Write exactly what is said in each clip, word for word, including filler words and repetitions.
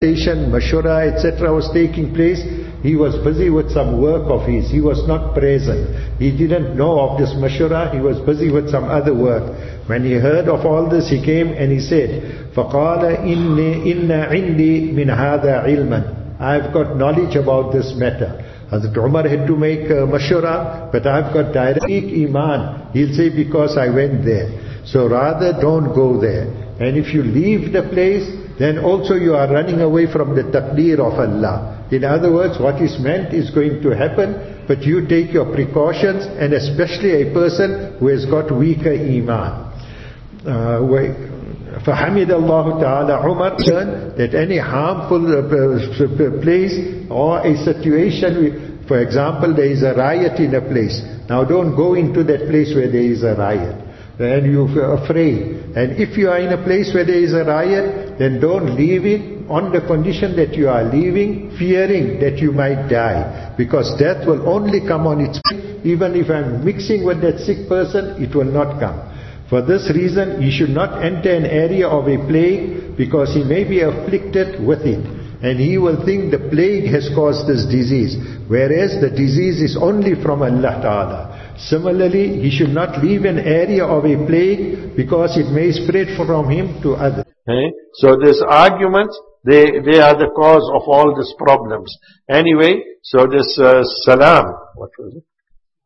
Mashura, et cetera was taking place, he was busy with some work of his. He was not present. He didn't know of this Mashura. He was busy with some other work. When he heard of all this, he came and he said, فَقَالَ إِنِّي إِنَّ عِنْدِي مِنْ هَذَا عِلْمًا, I've got knowledge about this matter. Hazrat Umar had to make uh, Mashura, but I've got direct Iman. He'll say, because I went there. So rather don't go there. And if you leave the place, then also you are running away from the taqdeer of Allah. In other words, what is meant is going to happen, but you take your precautions, and especially a person who has got weaker Iman. Uh, فَحَمِدَ اللَّهُ تَعَالَى Umar learned that any harmful uh, place or a situation, for example, there is a riot in a place. Now don't go into that place where there is a riot. And you're afraid. And if you are in a place where there is a riot, then don't leave it on the condition that you are leaving, fearing that you might die. Because death will only come on its way. Even if I'm mixing with that sick person, it will not come. For this reason, he should not enter an area of a plague, because he may be afflicted with it. And he will think the plague has caused this disease, whereas the disease is only from Allah Ta'ala. Similarly, he should not leave an area of a plague, because it may spread from him to others. Okay? So this argument, they, they are the cause of all these problems. Anyway, so this uh, salam, what was it?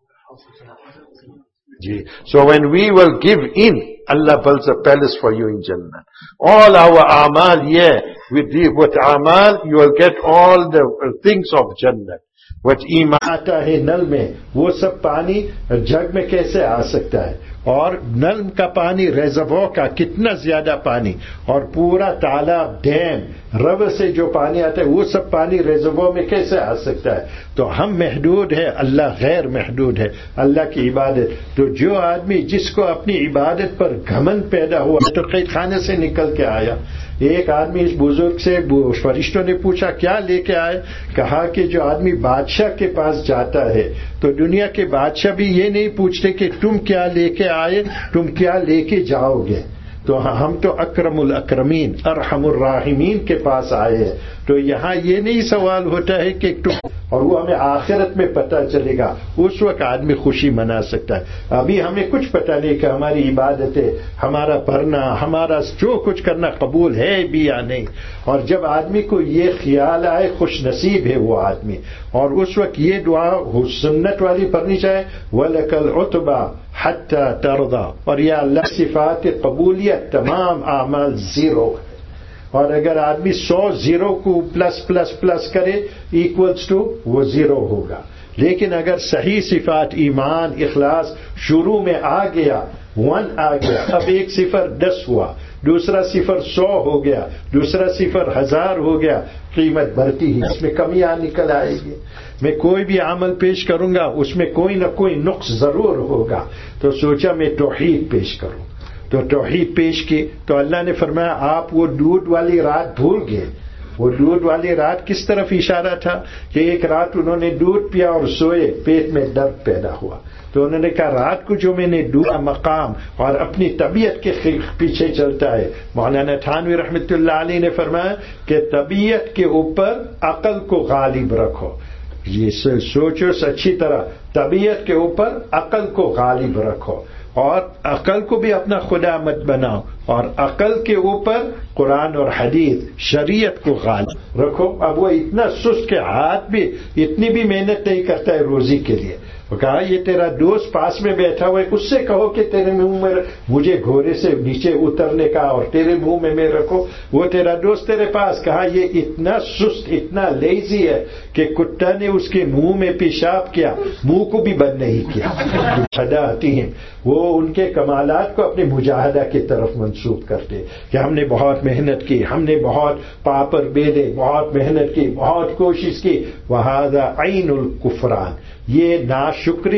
So when we will give in, Allah builds a palace for you in Jannah. All our amal, yeah, with the, with amal, you will get all the things of Jannah. What iman آتا ہے نل میں, وہ سب پانی جگ میں کیسے آ سکتا ہے؟ اور نل کا پانی, ریزروار کا کتنا زیادہ پانی, اور پورا تالاب, ڈیم, رب سے جو پانی آتا ہے, وہ سب پانی ریزروار میں کیسے آ سکتا ہے؟ تو ہم محدود ہے, اللہ غیر محدود ہے. اللہ کی عبادت, تو جو آدمی جس کو اپنی عبادت پر گھمنڈ پیدا ہوا, تو قید خانے سے نکل کے آیا. ایک آدمی اس بزرگ سے فرشتوں نے پوچھا کیا لے کے آئے؟ کہا کہ جو آدمی بادشاہ کے پاس جاتا ہے تو دنیا کے بادشاہ بھی یہ نہیں پوچھتے کہ تم کیا لے کے آئے, تم کیا لے کے جاؤ گے. تو ہم تو اکرم الاکرمین ارحم الراحمین کے پاس آئے ہیں. تو یہاں یہ نہیں سوال ہوتا ہے کہ تم, اور وہ ہمیں آخرت میں پتہ چلے گا, اس وقت آدمی خوشی منا سکتا ہے. ابھی ہمیں کچھ پتہ نہیں کہ ہماری عبادتیں, ہمارا پڑھنا, ہمارا جو کچھ کرنا قبول ہے بھی یا نہیں. اور جب آدمی کو یہ خیال آئے, خوش نصیب ہے وہ آدمی. اور اس وقت یہ دعا سنت والی پڑھنی چاہے, وَلَكَ الْعُتْبَى حَتَّى تَرْضَى, اور یا اللہ صفات قبولیت تمام اعمال زیرو. اور اگر آدمی سو زیرو کو پلس پلس پلس کرے ایکولز ٹو, وہ زیرو ہوگا. لیکن اگر صحیح صفات ایمان اخلاص شروع میں آ گیا, ون آ گیا, اب ایک صفر دس ہوا, دوسرا صفر سو ہو گیا, دوسرا صفر ہزار ہو گیا, قیمت بڑھتی ہی, اس میں کمیاں نکل آئے گی. میں کوئی بھی عمل پیش کروں گا اس میں کوئی نہ کوئی نقص ضرور ہوگا. تو سوچا میں توحید پیش کروں, تو توحید پیش کی. تو اللہ نے فرمایا آپ وہ دودھ والی رات بھول گئے. وہ دودھ والی رات کس طرف اشارہ تھا کہ ایک رات انہوں نے دودھ پیا اور سوئے, پیٹ میں درد پیدا ہوا. تو انہوں نے کہا رات کو جو میں نے ڈوبا مقام اور اپنی طبیعت کے پیچھے چلتا ہے. مولانا تھانوی رحمۃ اللہ علیہ نے فرمایا کہ طبیعت کے اوپر عقل کو غالب رکھو. یہ سوچو اچھی طرح, طبیعت کے اوپر عقل کو غالب رکھو, اور عقل کو بھی اپنا خدا مت بناؤ, اور عقل کے اوپر قرآن اور حدیث شریعت کو غالب رکھو. اب وہ اتنا سست کہ ہاتھ بھی اتنی بھی محنت نہیں کرتا ہے روزی کے لیے. وہ کہا یہ تیرا دوست پاس میں بیٹھا ہوا ہے, اس سے کہو کہ تیرے منہ میں مجھے گھوڑے سے نیچے اترنے کا اور تیرے منہ میں میں رکھو. وہ تیرا دوست تیرے پاس. کہا یہ اتنا سست, اتنا لیزی ہے کہ کتا نے اس کے منہ میں پیشاب کیا, منہ کو بھی بند نہیں کیا. خدا آتی ہیں وہ ان کے کمالات کو اپنے مجاہدہ کی طرف منسوب کرتے کہ ہم نے بہت محنت کی, ہم نے بہت پاپڑ بیلے, بہت محنت کی, بہت کوشش کی. وہذا عین الکفران, یہ ناشکری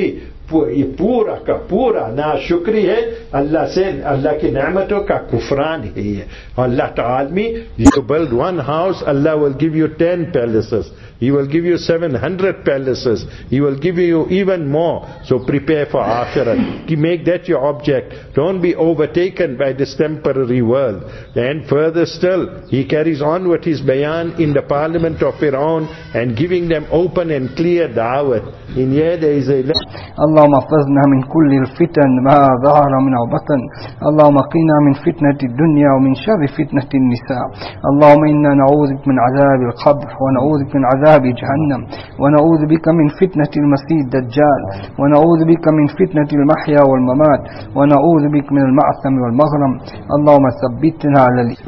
पूरा का पूरा ना शुक्री है अल्लाह से, अल्लाह की नेमतों का कुफरान है ये. Allah told me, you build one house, Allah will give you ten palaces. He will give you seven hundred palaces. He will give you even more. So prepare for akhirat. Make that your object. Don't be overtaken by this temporary world. And further still, he carries on with his bayan in the parliament of Fir'aun and giving them open and clear da'wat. In here there is a... اللهم احفظنا من كل الفتن ما ظهر منها وبطن. اللهم قنا من فتنة الدنيا ومن شر فتنة النساء. اللهم إنا نعوذ بك من عذاب القبر ونعوذ بك من عذاب جهنم ونعوذ بك من فتنة المسيح الدجال ونعوذ بك من فتنة المحيا والممات ونعوذ بك من المعثم والمغرم. اللهم ثبتنا على ال...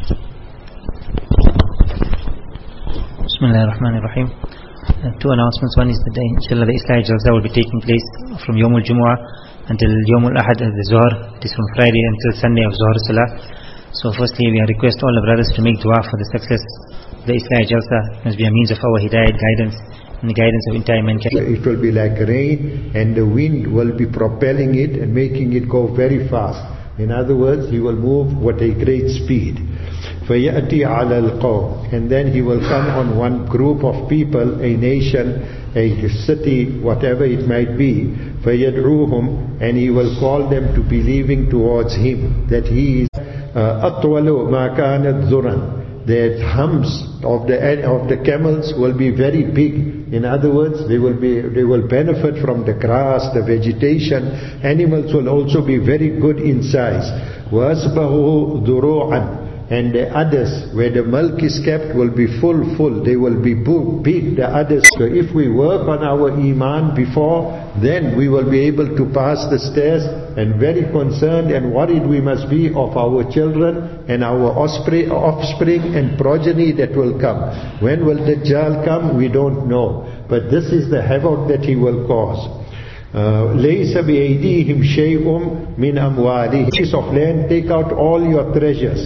بسم الله الرحمن الرحيم. Uh, two announcements. One is that uh, inshallah the Islahi Jalsa will be taking place from Yawm al-Jumu'ah until Yawm al-Ahad at the Zohar. It is from Friday until Sunday of Zohar Salah. So firstly we request all the brothers to make dua for the success of the Islahi Jalsa. It must be a means of our hidayat, guidance, and the guidance of entire mankind. It will be like rain and the wind will be propelling it and making it go very fast. In other words, he will move with a great speed. فَيَأْتِي عَلَى الْقَوْمِ, and then he will come on one group of people, a nation, a city, whatever it might be. فَيَدْعُوهُمْ, and he will call them to believing towards him, that he is أَطْوَلُ مَا كَانَتْ ذُرًا. The humps of the of the camels will be very big. In other words, they will be they will benefit from the grass, the vegetation. Animals will also be very good in size. وَأَسْبَهُ ذُرُوعًا, and the others, where the milk is kept, will be full, full. They will be big, the others. So if we work on our iman before, then we will be able to pass this test. And very concerned and worried we must be of our children and our offspring, offspring and progeny that will come. When will Dajjal come? We don't know. But this is the havoc that he will cause. لَيْسَ بِأَيْدِيهِمْ شَيْءٌ مِّنْ أَمْوَالِهِمْ. Piece of land, take out all your treasures.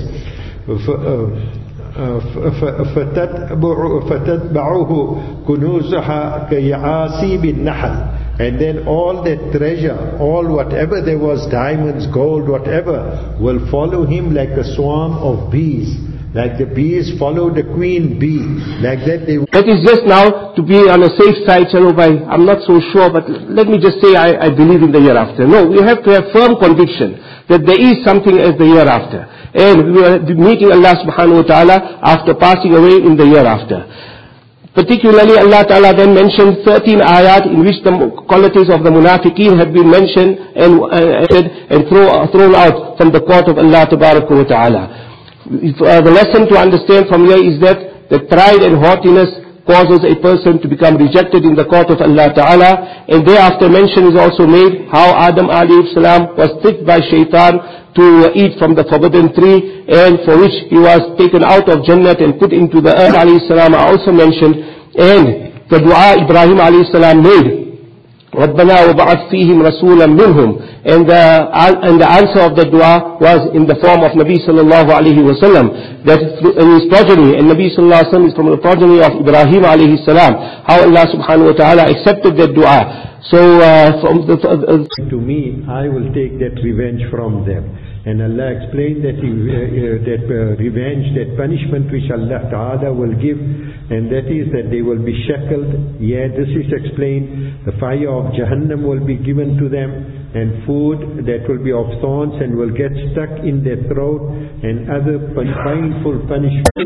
فَتَتْبَعُهُ كُنُوزُهَا كَيَعَاسِيبِ النَّحْلِ. And then all that treasure, all whatever there was, diamonds, gold, whatever, will follow him like a swarm of bees. Like the bees follow the queen bee. Like that they... That is just now to be on a safe side, Chalubai. I'm not so sure, but let me just say I, I believe in the hereafter. No, we have to have firm conviction that there is something as the hereafter. And we are meeting Allah subhanahu wa ta'ala after passing away in the hereafter. Particularly Allah Ta'ala then mentioned thirteen ayat in which the qualities of the munafiqeen have been mentioned and, uh, and throw, thrown out from the court of Allah Ta'ala. Uh, the lesson to understand from here is that the pride and haughtiness causes a person to become rejected in the court of Allah Ta'ala. And thereafter mention is also made how Adam alayhi salam was tricked by shaitan to eat from the forbidden tree, and for which he was taken out of Jannat and put into the earth alayhi salam are also mentioned. And the dua Ibrahim alayhi salam made, رَبَّنَا وَبَعَثْ فِيهِمْ رَسُولًا مِّنْهُمْ, and the, and the answer of the dua was in the form of Nabi sallallahu alayhi wa sallam, that in his progeny, and Nabi sallallahu alayhi wa sallam is from the progeny of Ibrahim alayhi salam, how Allah subhanahu wa ta'ala accepted that dua. So uh, from the, uh, to me, I will take that revenge from them. And Allah explained that he, uh, uh, that uh, revenge, that punishment which Allah Ta'ala will give, and that is that they will be shackled. Yeah, this is explained. The fire of Jahannam will be given to them, and food that will be of thorns and will get stuck in their throat, and other painful punishment.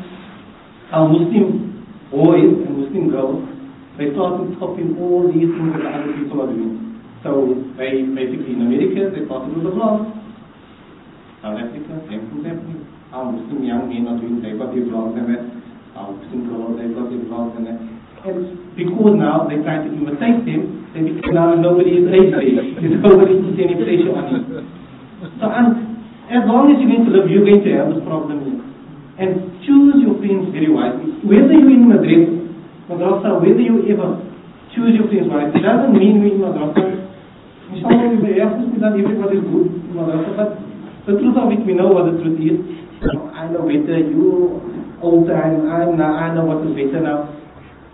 Our Muslim boys and Muslim girls, they started copying all these things that the other people are doing. So they basically in America, they started with the vlogs. South Africa, same thing happening. Our Muslim young men are doing, they've got their vlogs and that. Our Muslim girls, they've got their vlogs and that. And because now they try to imitate them, they become now nobody is lazy. Nobody puts any pressure on you. So and as long as you're going to live, you're going to have this problem here. And choose your friends very wisely. Whether you're in Madrid, Madrasa, whether you ever choose your friends wisely. It doesn't mean we're in Madrasa. Inshallah, we have to see that everybody is good in Madrasa, but the truth of it, we know what the truth is. I know better, you older, and I'm now, I know what is better now.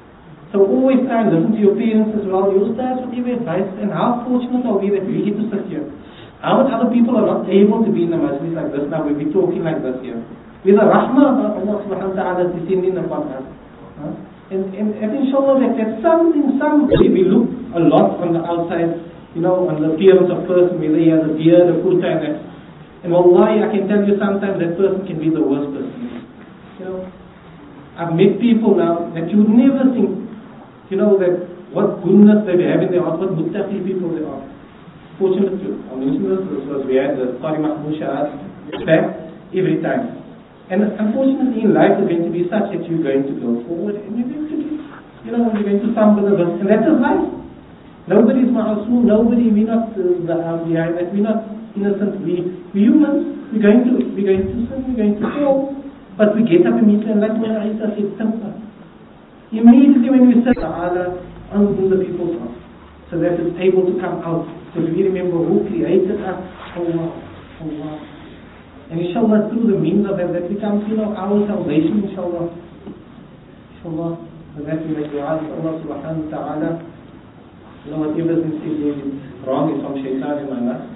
So always try and listen to your parents as well. Your ustads will give advice, and how fortunate are we that we get to sit here. How much other people are not able to be in the majlis like this now, we'll be talking like this here. With the rahmah of Allah subhanahu wa ta'ala descending upon us. Huh? And, and, and inshallah that, that something, some way we look a lot on the outside, you know, on the appearance of person, whether he has a beard, a kurta and that. And wallahi, I can tell you sometimes that person can be the worst person. You know, I've met people now that you would never think, you know, that what goodness they have in their heart, what muttaqi people they are. Fortunately, I mentioned this, this was we had the Qari Mahmoud Shahad back every time. And unfortunately in life it's going to be such that you're going to go forward and you're going to be, you know, you're going to stumble a bit. And that's just life. Nobody's ma'asum, nobody, we're not uh, the um, behind that, we're not innocent, we, we're humans, we're going to, we're going to sin, we're going to fall. But we get up immediately and like Mullah Isa said, simple. Immediately when we say Ta'ala, unto the people's heart, so that it's able to come out. So we remember who created us, Allah, Allah. And inshallah through the means of that, that becomes, you know, our salvation, inshallah. Inshallah, so that we make dua to Allah subhanahu wa ta'ala. You know, whatever is wrong is from shaitan in my life.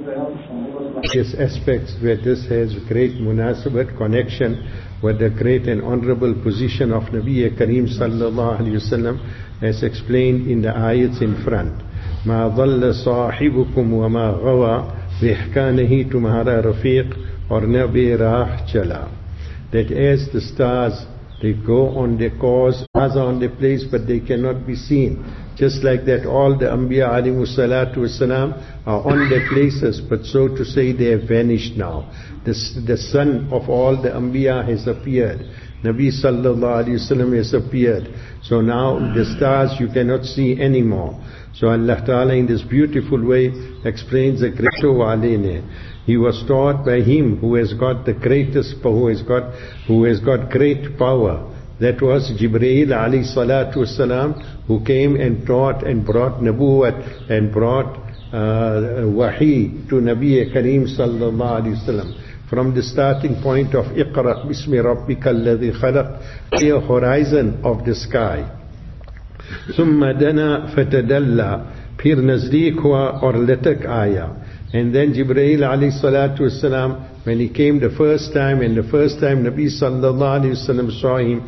This aspects where this has great munasabat connection with the great and honorable position of Nabi Kareem sallallahu alayhi wasallam as explained in the ayats in front. Ma dhalla sahibukum wa ma ghawa bihkanihi tumhara rafiq or nabi raah chala. That as the stars, they go on their course, stars are on their place but they cannot be seen. Just like that all the Anbiya alayhimu salatu wasalam are on their places, but so to say they have vanished now. The, the sun of all the Anbiya has appeared. Nabi sallallahu alayhi wasallam has appeared. So now the stars you cannot see anymore. So Allah Ta'ala in this beautiful way explains the great alayne. He was taught by him who has got the greatest, who has got, who has got great power. That was Jibreel alayhi salatu wasalam, who came and taught and brought Nabuwat and brought uh, Wahi to Nabi Kareem sallallahu alayhi wasallam. From the starting point of Iqra bismi rabbika alladhi khalaq, the horizon of the sky. Thumma dana fatadalla, phir nazdeek hua aur latak aaya. And then Jibreel alayhi salatu wasalam, when he came the first time, and the first time Nabi sallallahu alayhi wasallam saw him,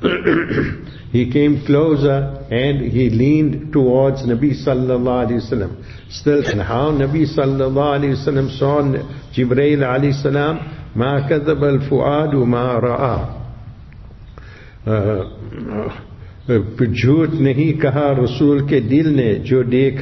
he came closer and he leaned towards Nabi sallallahu alayhi wasallam. Still, and how Nabi sallallahu alayhi wasallam saw Jibreel alayhi salam, ma kadhab al-fuadu ma ra'a. झूठ नहीं कहा रसूल के दिल ने जो देख